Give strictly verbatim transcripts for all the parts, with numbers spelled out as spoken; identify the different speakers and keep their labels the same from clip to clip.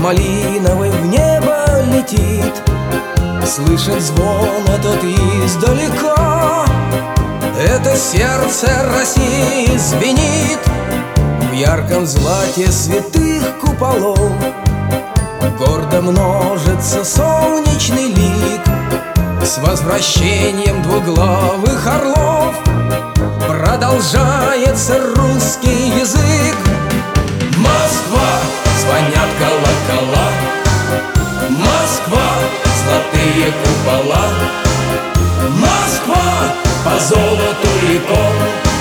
Speaker 1: малиновый в небо летит. Слышен звон этот издалека. Это сердце России звенит в ярком злате святых куполов. Гордо множится солнечный лик с возвращением двуглавых орлов. Продолжается русский язык. Москва, звонят колокола. Москва, золотые купола. Москва, по золоту реком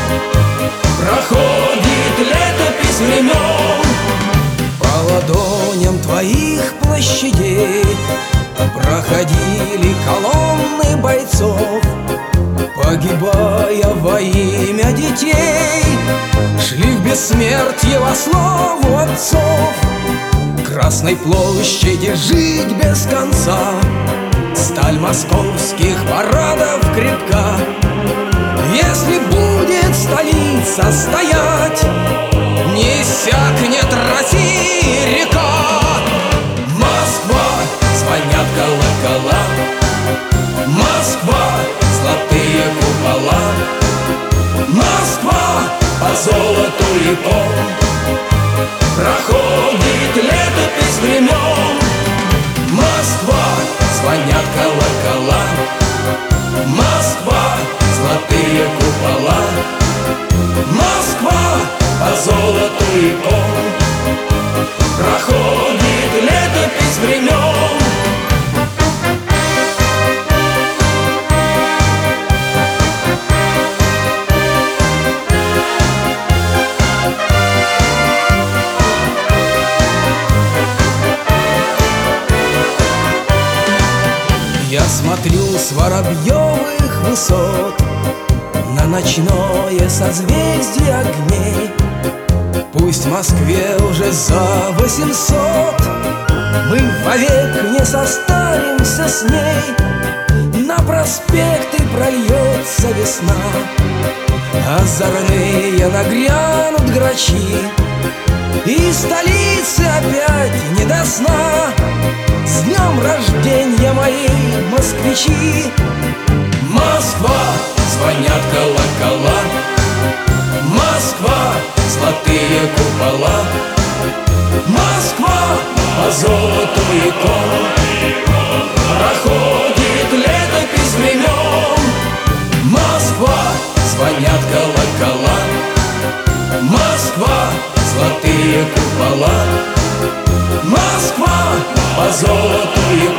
Speaker 1: проходит летопись времен. По ладоням твоих площадей проходили колонны бойцов, погибая во имя детей, шли в бессмертие во славу отцов. Красной площади жить без конца, сталь московских парадов крепка. Если будет столица стоять, не иссякнет России река. Москва, звонят колокола. Москва, золотые купола. Москва, по золоту реком проходит летопись времен. Москва, звонят колокола. Москва, золотые купола. Москва, по золоту реком проходит летопись времен. Я смотрю с Воробьевых высот на ночное созвездие огней. Пусть в Москве уже за восемьсот, мы вовек не состаримся с ней. На проспекты прольется весна, озорные нагрянут грачи, и столицы опять не до сна. С днем рождения, мои москвичи! Москва, звонят колокола. Москва, золотые купола. Москва, по золоту реком проходит летопись времен. Москва, звонят колокола. Москва, золотые купола. Москва, по золоту реком